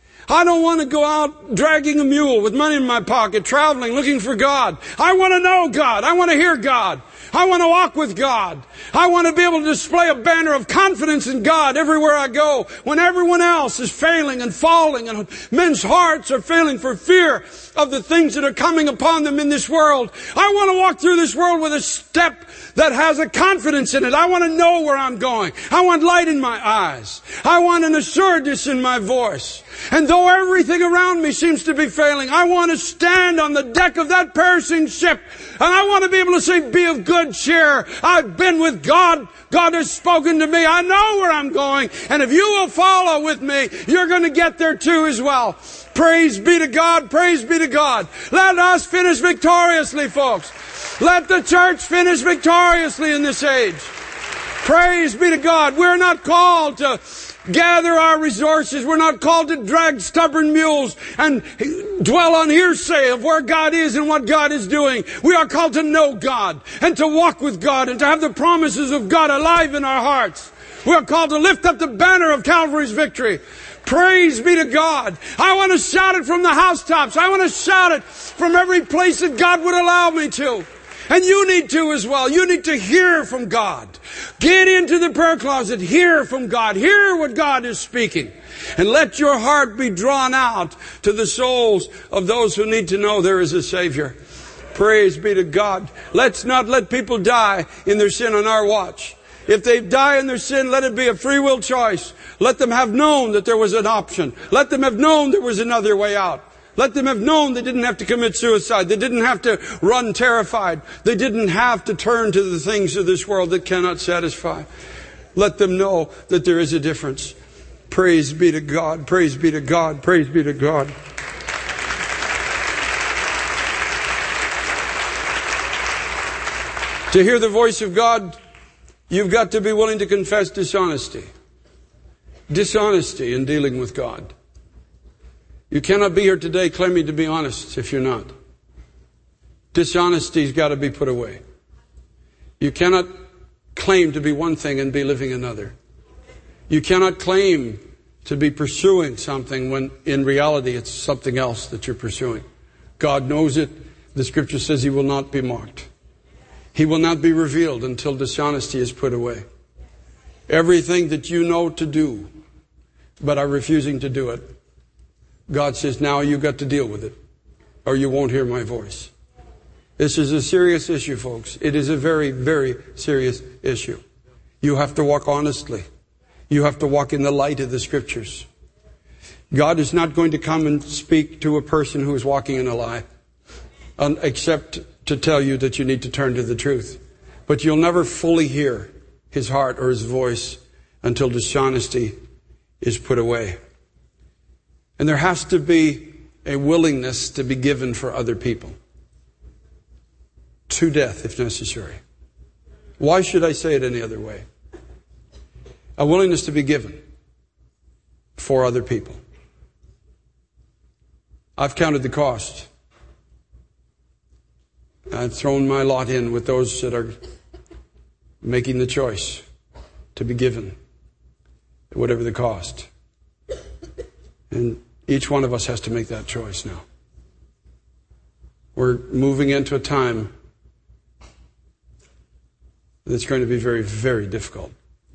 I don't want to go out dragging a mule with money in my pocket, traveling, looking for God. I want to know God. I want to hear God. I want to walk with God. I want to be able to display a banner of confidence in God everywhere I go, when everyone else is failing and falling and men's hearts are failing for fear of the things that are coming upon them in this world. I want to walk through this world with a step that has a confidence in it. I want to know where I'm going. I want light in my eyes. I want an assuredness in my voice. And though everything around me seems to be failing, I want to stand on the deck of that perishing ship. And I want to be able to say, be of good cheer. I've been with God. God has spoken to me. I know where I'm going. And if you will follow with me, you're going to get there too as well. Praise be to God. Praise be to God. Let us finish victoriously, folks. Let the church finish victoriously in this age. Praise be to God. We're not called to gather our resources. We're not called to drag stubborn mules and dwell on hearsay of where God is and what God is doing. We are called to know God and to walk with God and to have the promises of God alive in our hearts. We are called to lift up the banner of Calvary's victory. Praise be to God. I want to shout it from the housetops. I want to shout it from every place that God would allow me to. And you need to as well. You need to hear from God. Get into the prayer closet. Hear from God. Hear what God is speaking. And let your heart be drawn out to the souls of those who need to know there is a Savior. Praise be to God. Let's not let people die in their sin on our watch. If they die in their sin, let it be a free will choice. Let them have known that there was an option. Let them have known there was another way out. Let them have known they didn't have to commit suicide. They didn't have to run terrified. They didn't have to turn to the things of this world that cannot satisfy. Let them know that there is a difference. Praise be to God. Praise be to God. Praise be to God. To hear the voice of God, you've got to be willing to confess dishonesty. Dishonesty in dealing with God. You cannot be here today claiming to be honest if you're not. Dishonesty's got to be put away. You cannot claim to be one thing and be living another. You cannot claim to be pursuing something when in reality it's something else that you're pursuing. God knows it. The Scripture says He will not be mocked. He will not be revealed until dishonesty is put away. Everything that you know to do, but are refusing to do it, God says, now you've got to deal with it, or you won't hear my voice. This is a serious issue, folks. It is a very, very serious issue. You have to walk honestly. You have to walk in the light of the Scriptures. God is not going to come and speak to a person who is walking in a lie, except to tell you that you need to turn to the truth. But you'll never fully hear His heart or His voice until dishonesty is put away. And there has to be a willingness to be given for other people. To death, if necessary. Why should I say it any other way? A willingness to be given for other people. I've counted the cost. I've thrown my lot in with those that are making the choice to be given, whatever the cost. And each one of us has to make that choice now. We're moving into a time that's going to be very, very difficult.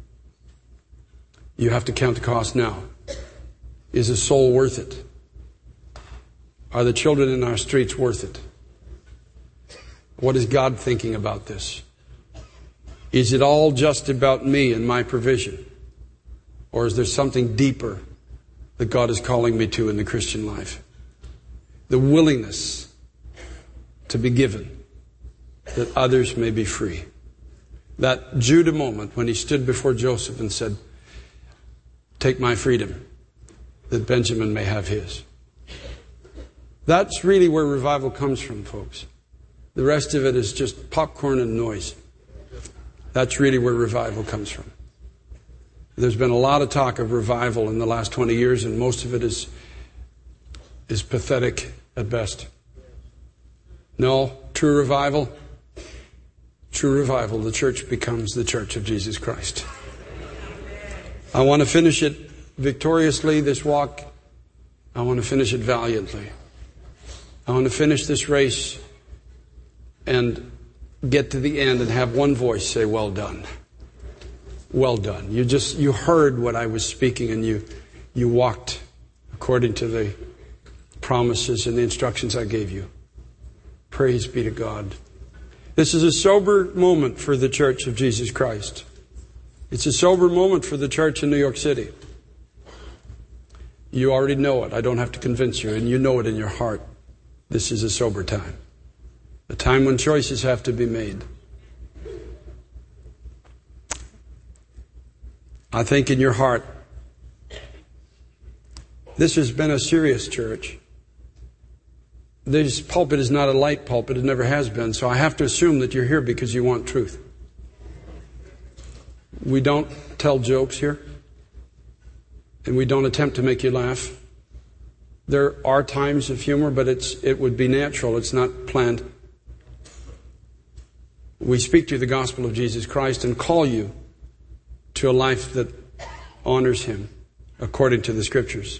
You have to count the cost now. Is a soul worth it? Are the children in our streets worth it? What is God thinking about this? Is it all just about me and my provision? Or is there something deeper that God is calling me to in the Christian life? The willingness to be given that others may be free. That Judah moment when he stood before Joseph and said, take my freedom that Benjamin may have his. That's really where revival comes from, folks. The rest of it is just popcorn and noise. That's really where revival comes from. There's been a lot of talk of revival in the last 20 years, and most of it is pathetic at best. No, true revival, the church becomes the church of Jesus Christ. I want to finish it victoriously, this walk. I want to finish it valiantly. I want to finish this race and get to the end and have one voice say, well done. Well done. You heard what I was speaking, and you walked according to the promises and the instructions I gave you. Praise be to God. This is a sober moment for the Church of Jesus Christ. It's a sober moment for the church in New York City. You already know it. I don't have to convince you, and you know it in your heart. This is a sober time. A time when choices have to be made. I think in your heart, this has been a serious church. This pulpit is not a light pulpit. It never has been. So I have to assume that you're here because you want truth. We don't tell jokes here. And we don't attempt to make you laugh. There are times of humor, but it would be natural. It's not planned. We speak to you the gospel of Jesus Christ and call you to a life that honors Him according to the Scriptures.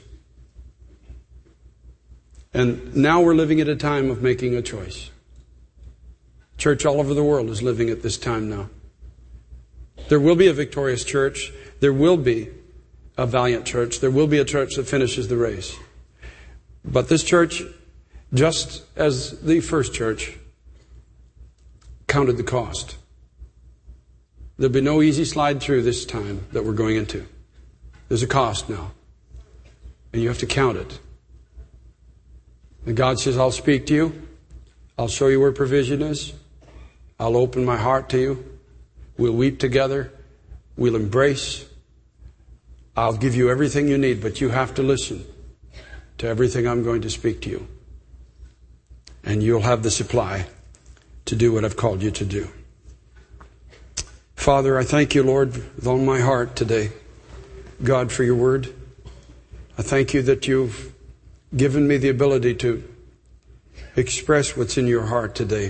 And now we're living at a time of making a choice. Church all over the world is living at this time now. There will be a victorious church. There will be a valiant church. There will be a church that finishes the race. But this church, just as the first church, counted the cost. There'll be no easy slide through this time that we're going into. There's a cost now. And you have to count it. And God says, I'll speak to you. I'll show you where provision is. I'll open my heart to you. We'll weep together. We'll embrace. I'll give you everything you need, but you have to listen to everything I'm going to speak to you. And you'll have the supply to do what I've called you to do. Father, I thank you, Lord, with all my heart today, God, for your word. I thank you that you've given me the ability to express what's in your heart today.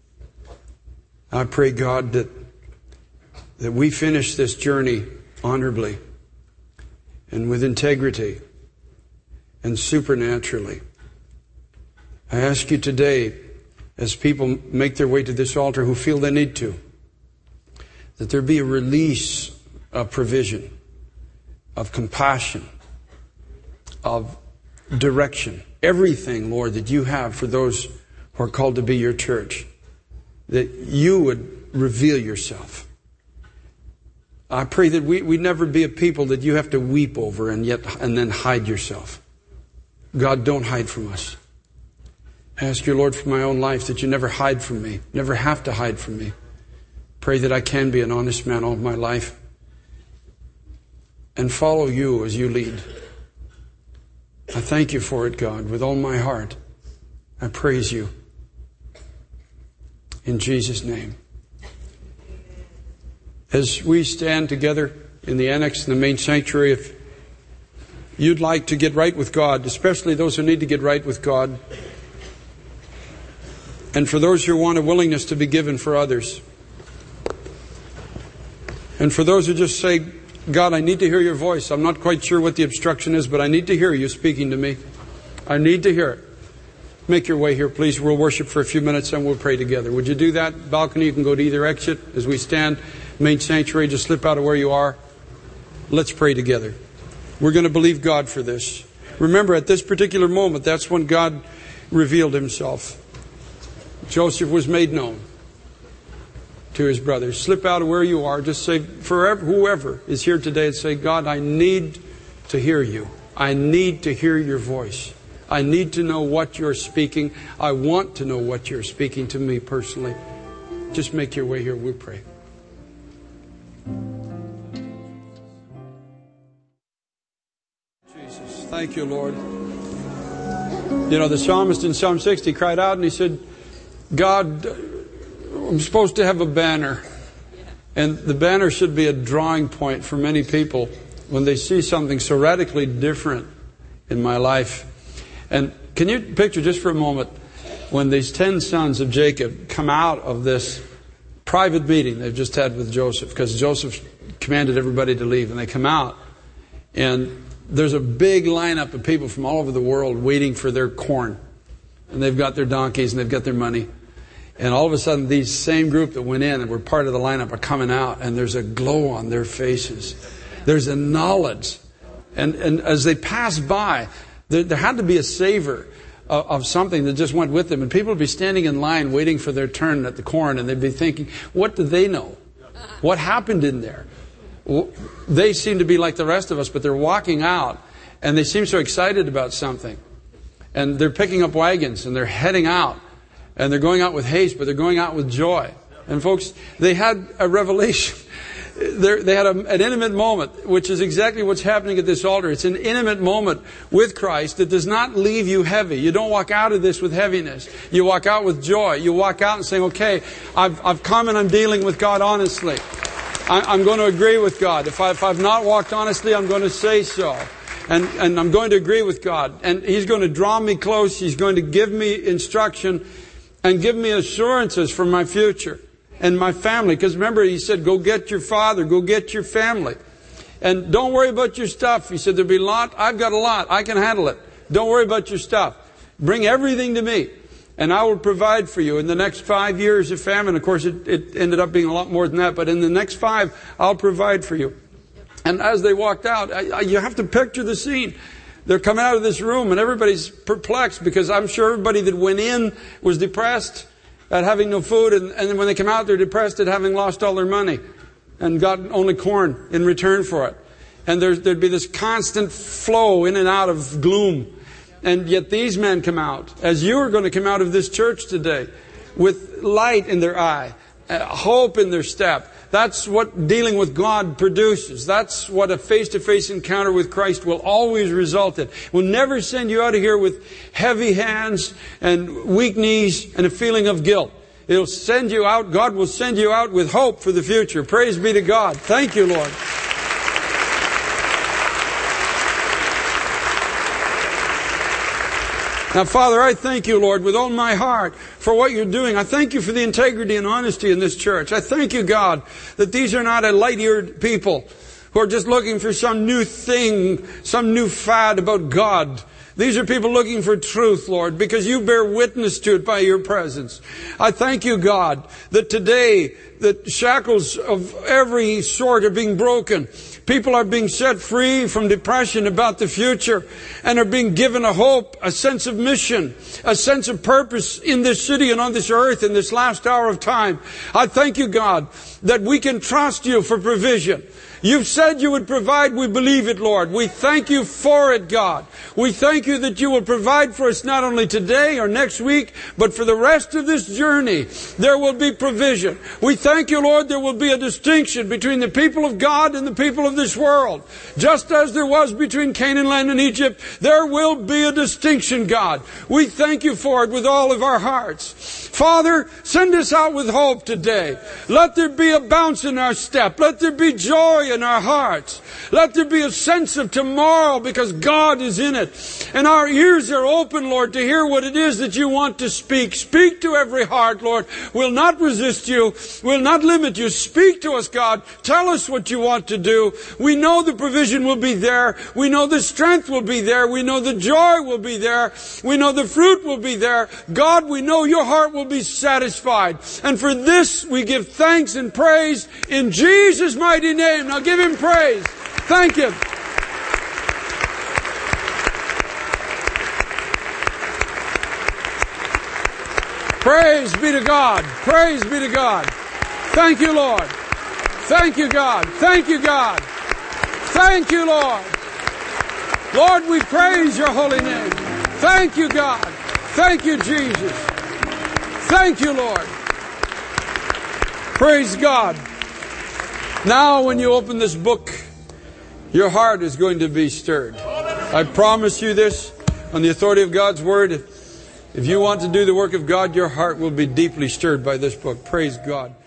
I pray, God, that we finish this journey honorably and with integrity and supernaturally. I ask you today, as people make their way to this altar who feel they need to, that there be a release of provision, of compassion, of direction. Everything, Lord, that you have for those who are called to be your church, that you would reveal yourself. I pray that we never be a people that you have to weep over and then hide yourself. God, don't hide from us. I ask you, Lord, for my own life, that you never hide from me, never have to hide from me. Pray that I can be an honest man all my life and follow you as you lead. I thank you for it, God, with all my heart. I praise you. In Jesus' name. As we stand together in the annex in the main sanctuary, if you'd like to get right with God, especially those who need to get right with God, and for those who want a willingness to be given for others, and for those who just say, God, I need to hear your voice. I'm not quite sure what the obstruction is, but I need to hear you speaking to me. I need to hear it. Make your way here, please. We'll worship for a few minutes and we'll pray together. Would you do that? Balcony, you can go to either exit. As we stand, main sanctuary, just slip out of where you are. Let's pray together. We're going to believe God for this. Remember, at this particular moment, that's when God revealed himself. Joseph was made known to his brothers. Slip out of where you are. Just say, forever, whoever is here today, and say, God, I need to hear you. I need to hear your voice. I need to know what you're speaking. I want to know what you're speaking to me personally. Just make your way here. We'll pray. Jesus, thank you, Lord. You know, the psalmist in Psalm 60 cried out and he said, God, I'm supposed to have a banner. And the banner should be a drawing point for many people when they see something so radically different in my life. And can you picture just for a moment when these 10 sons of Jacob come out of this private meeting they've just had with Joseph, because Joseph commanded everybody to leave, and they come out and there's a big lineup of people from all over the world waiting for their corn. And they've got their donkeys and they've got their money. And all of a sudden, these same group that went in and were part of the lineup are coming out, and there's a glow on their faces. There's a knowledge. And as they pass by, there had to be a savor of something that just went with them. And people would be standing in line waiting for their turn at the corn, and they'd be thinking, what do they know? What happened in there? They seem to be like the rest of us, but they're walking out, and they seem so excited about something. And they're picking up wagons, and they're heading out. And they're going out with haste, but they're going out with joy. And folks, they had a revelation. They had an intimate moment, which is exactly what's happening at this altar. It's an intimate moment with Christ that does not leave you heavy. You don't walk out of this with heaviness. You walk out with joy. You walk out and say, okay, I've come and I'm dealing with God honestly. I'm going to agree with God. If I've not walked honestly, I'm going to say so. And I'm going to agree with God. And He's going to draw me close. He's going to give me instruction and give me assurances for my future and my family. Because remember, He said, go get your father, go get your family. And don't worry about your stuff. He said, there'll be a lot. I've got a lot. I can handle it. Don't worry about your stuff. Bring everything to me, and I will provide for you. In the next 5 years of famine, of course, it ended up being a lot more than that, but in the next 5, I'll provide for you. And as they walked out, you have to picture the scene. They're coming out of this room and everybody's perplexed, because I'm sure everybody that went in was depressed at having no food. And then when they come out, they're depressed at having lost all their money and got only corn in return for it. And there'd be this constant flow in and out of gloom. And yet these men come out, as you are going to come out of this church today, with light in their eye, hope in their step. That's what dealing with God produces. That's what a face-to-face encounter with Christ will always result in. We'll never send you out of here with heavy hands and weak knees and a feeling of guilt. It'll send you out, God will send you out with hope for the future. Praise be to God. Thank you, Lord. Now, Father, I thank you, Lord, with all my heart for what you're doing. I thank you for the integrity and honesty in this church. I thank you, God, that these are not a light-eared people who are just looking for some new thing, some new fad about God. These are people looking for truth, Lord, because you bear witness to it by your presence. I thank you, God, that today the shackles of every sort are being broken. People are being set free from depression about the future and are being given a hope, a sense of mission, a sense of purpose in this city and on this earth in this last hour of time. I thank you, God, that we can trust you for provision. You've said you would provide. We believe it, Lord. We thank you for it, God. We thank you that you will provide for us not only today or next week, but for the rest of this journey. There will be provision. We thank you, Lord, there will be a distinction between the people of God and the people of this world. Just as there was between Canaan land and Egypt, there will be a distinction, God. We thank you for it with all of our hearts. Father, send us out with hope today. Let there be a bounce in our step. Let there be joy in our hearts. Let there be a sense of tomorrow because God is in it. And our ears are open, Lord, to hear what it is that you want to speak. Speak to every heart, Lord. We'll not resist you. We'll not limit you. Speak to us, God. Tell us what you want to do. We know the provision will be there. We know the strength will be there. We know the joy will be there. We know the fruit will be there. God, we know your heart will be satisfied. And for this we give thanks and praise in Jesus' mighty name. Now give him praise. Thank him. Praise be to God. Praise be to God. Thank you, Lord. Thank you, God. Thank you, God. Thank you, Lord. Lord, we praise your holy name. Thank you, God. Thank you, Jesus. Thank you, Lord. Praise God. Now, when you open this book, your heart is going to be stirred. I promise you this on the authority of God's Word. If you want to do the work of God, your heart will be deeply stirred by this book. Praise God.